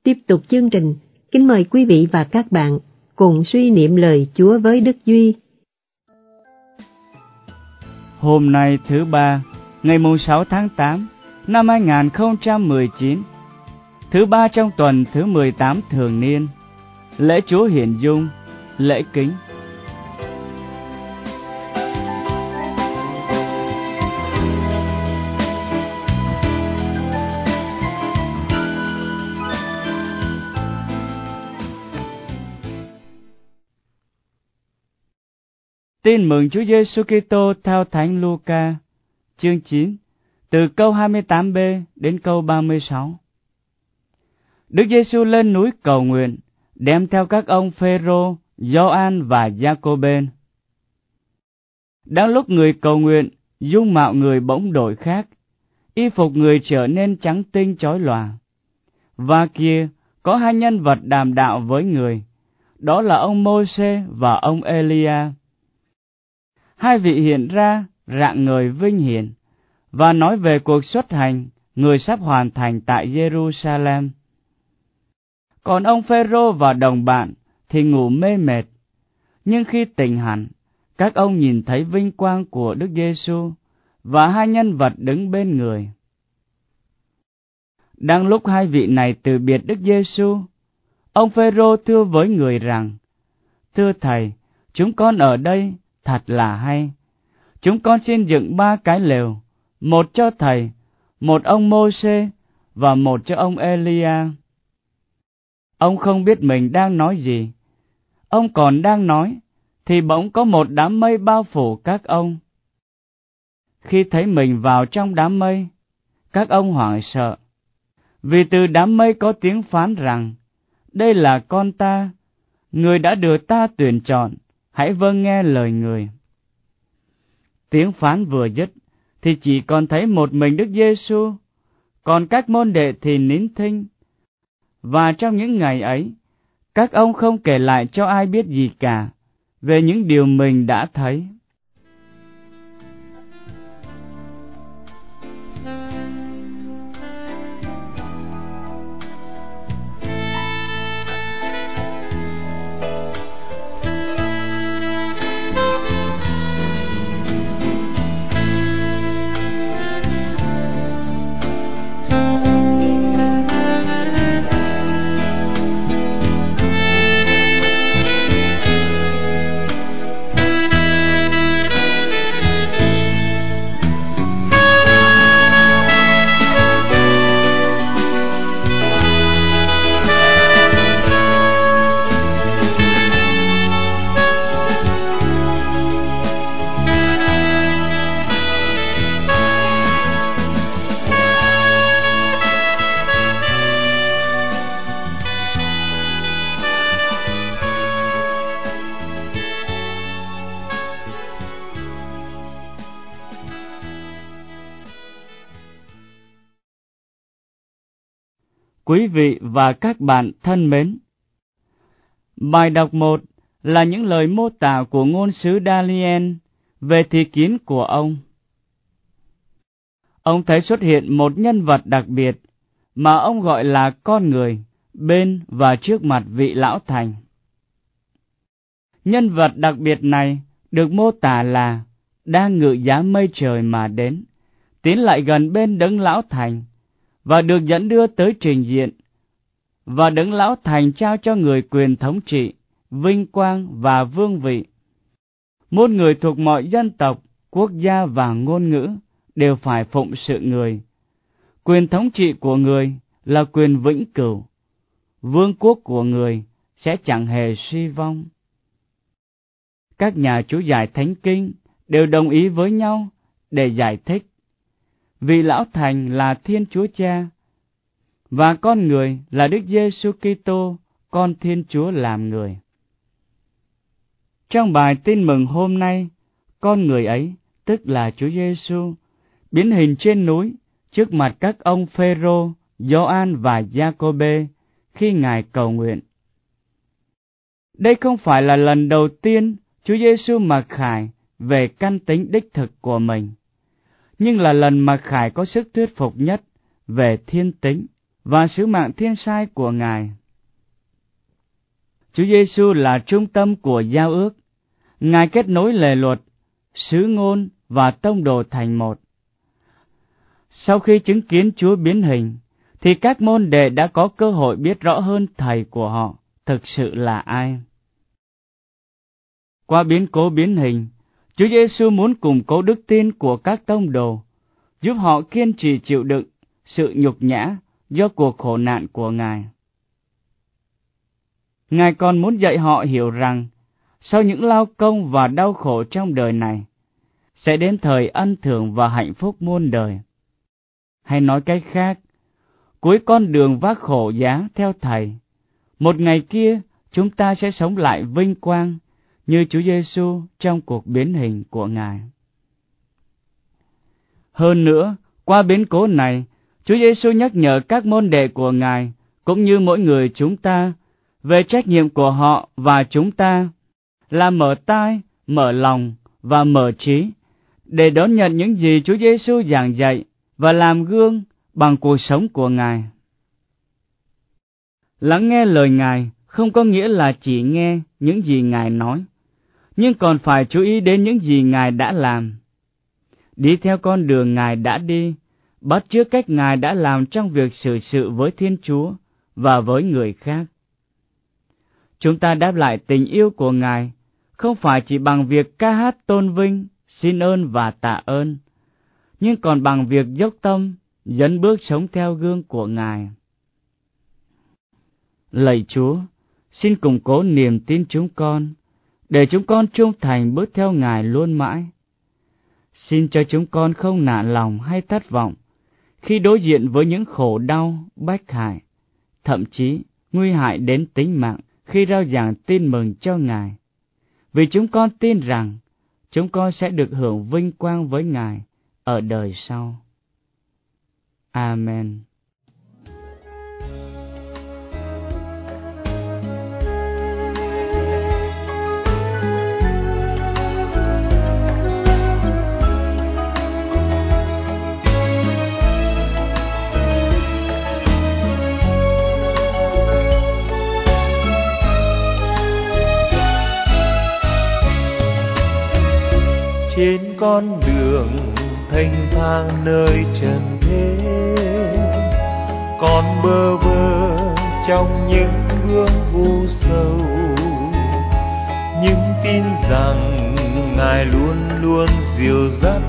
Tiếp tục chương trình, kính mời quý vị và các bạn cùng suy niệm lời Chúa với Đức Duy. Hôm nay thứ ba, ngày 6 tháng 8 năm 2019, thứ ba trong tuần thứ 18 thường niên, lễ Chúa Hiển Dung, lễ kính. Tin mừng Chúa Giêsu Kitô theo Thánh Luca, chương 9, từ câu 28b đến câu 36. Đức Giêsu lên núi cầu nguyện, đem theo các ông Phêrô, Gioan và Giacôbê. Đang lúc người cầu nguyện, dung mạo người bỗng đổi khác, y phục người trở nên trắng tinh chói lòa. Và kia có hai nhân vật đàm đạo với người, đó là ông Mô-sê và ông Elia. Hai vị hiện ra rạng ngời vinh hiển và nói về cuộc xuất hành người sắp hoàn thành tại Jerusalem. Còn ông Phêrô và đồng bạn thì ngủ mê mệt, nhưng khi tỉnh hẳn, các ông nhìn thấy vinh quang của Đức Giêsu và hai nhân vật đứng bên người. Đang lúc hai vị này từ biệt Đức Giêsu, ông Phêrô thưa với người rằng: "Thưa thầy, chúng con ở đây thật là hay. Chúng con xin dựng 3 cái lều, một cho thầy, một ông Mô-sê và một cho ông Elia." Ông không biết mình đang nói gì. Ông còn đang nói, thì bỗng có một đám mây bao phủ các ông. Khi thấy mình vào trong đám mây, các ông hoảng sợ, vì từ đám mây có tiếng phán rằng: "Đây là con ta, người đã được ta tuyển chọn, hãy vâng nghe lời người." Tiếng phán vừa dứt, thì chỉ còn thấy một mình Đức Giêsu, còn các môn đệ thì nín thinh. Và trong những ngày ấy, các ông không kể lại cho ai biết gì cả về những điều mình đã thấy. Quý vị và các bạn thân mến, bài đọc 1 là những lời mô tả của ngôn sứ Daniel về thị kiến của ông. Ông thấy xuất hiện một nhân vật đặc biệt mà ông gọi là con người bên và trước mặt vị lão thành. Nhân vật đặc biệt này được mô tả là đang ngự giá mây trời mà đến, tiến lại gần bên đấng lão thành và được dẫn đưa tới trình diện, và đấng lão thành trao cho người quyền thống trị, vinh quang và vương vị. Muôn người thuộc mọi dân tộc, quốc gia và ngôn ngữ đều phải phụng sự người. Quyền thống trị của người là quyền vĩnh cửu, vương quốc của người sẽ chẳng hề suy vong. Các nhà chú giải Thánh Kinh đều đồng ý với nhau để giải thích: vị lão thành là Thiên Chúa Cha, và con người là Đức Giêsu Kitô, con Thiên Chúa làm người. Trong bài tin mừng hôm nay, con người ấy, tức là Chúa Giêsu, biến hình trên núi trước mặt các ông Phêrô, Gioan và Giacôbê khi Ngài cầu nguyện. Đây không phải là lần đầu tiên Chúa Giêsu mặc khải về căn tính đích thực của mình, nhưng là lần mặc khải có sức thuyết phục nhất về thiên tính và sứ mạng thiên sai của Ngài. Chúa Giêsu là trung tâm của giao ước. Ngài kết nối lề luật, sứ ngôn và tông đồ thành một. Sau khi chứng kiến Chúa biến hình, thì các môn đệ đã có cơ hội biết rõ hơn Thầy của họ thực sự là ai. Qua biến cố biến hình, Chúa Giêsu muốn củng cố đức tin của các tông đồ, giúp họ kiên trì chịu đựng sự nhục nhã do cuộc khổ nạn của Ngài. Ngài còn muốn dạy họ hiểu rằng, sau những lao công và đau khổ trong đời này, sẽ đến thời ân thường và hạnh phúc muôn đời. Hay nói cách khác, cuối con đường vác khổ giá theo Thầy, một ngày kia chúng ta sẽ sống lại vinh quang như Chúa Giêsu trong cuộc biến hình của Ngài. Hơn nữa, qua biến cố này, Chúa Giêsu nhắc nhở các môn đệ của Ngài cũng như mỗi người chúng ta về trách nhiệm của họ và chúng ta là mở tai, mở lòng và mở trí để đón nhận những gì Chúa Giêsu giảng dạy và làm gương bằng cuộc sống của Ngài. Lắng nghe lời Ngài không có nghĩa là chỉ nghe những gì Ngài nói, nhưng còn phải chú ý đến những gì Ngài đã làm. Đi theo con đường Ngài đã đi, bắt chước cách Ngài đã làm trong việc xử sự với Thiên Chúa và với người khác. Chúng ta đáp lại tình yêu của Ngài không phải chỉ bằng việc ca hát tôn vinh, xin ơn và tạ ơn, nhưng còn bằng việc dốc tâm, dấn bước sống theo gương của Ngài. Lạy Chúa, xin củng cố niềm tin chúng con, để chúng con trung thành bước theo Ngài luôn mãi. Xin cho chúng con không nản lòng hay thất vọng khi đối diện với những khổ đau, bách hại, thậm chí nguy hại đến tính mạng khi rao giảng tin mừng cho Ngài. Vì chúng con tin rằng chúng con sẽ được hưởng vinh quang với Ngài ở đời sau. Amen. Trên con đường thanh thang nơi trần thế, con bơ vơ trong những bước u sầu, nhưng tin rằng Ngài luôn luôn dìu dắt,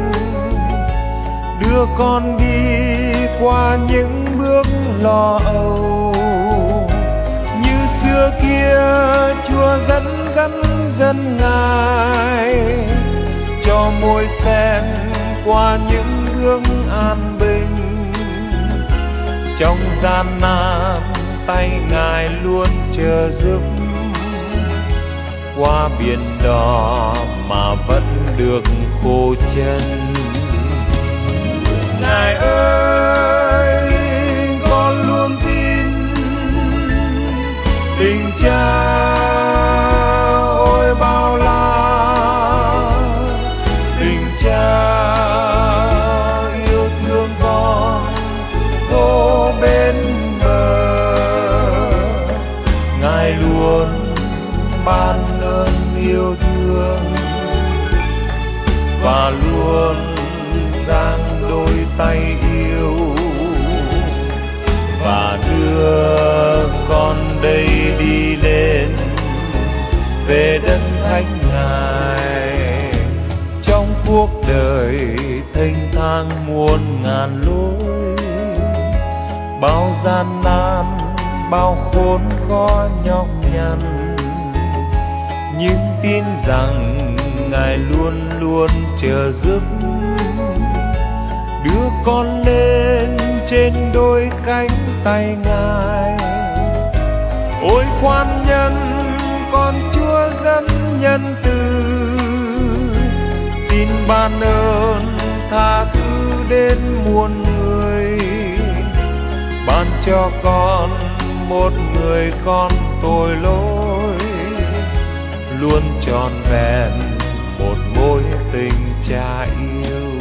đưa con đi qua những bước lo âu. Như xưa kia Chúa dẫn dân Ngài, cho môi sen qua những hướng an bình. Trong gian nan tay Ngài luôn chờ giúp, qua biển đỏ mà vẫn được khô chân. Ngài ơi, con luôn tin tình Cha ôi bao la. Ban ơn yêu thương và luôn giang đôi tay yêu, và đưa con đây đi lên về đất thánh Ngài. Trong cuộc đời thênh thang muôn ngàn lối, bao gian nan, bao khốn khó nhọc nhằn, nhưng tin rằng Ngài luôn luôn chờ giúp, đưa con lên trên đôi cánh tay Ngài. Ôi khoan nhân con Chúa rất nhân từ, xin ban ơn tha thứ đến muôn người, ban cho con một người con tội lỗi, luôn tròn vẹn một mối tình cha yêu.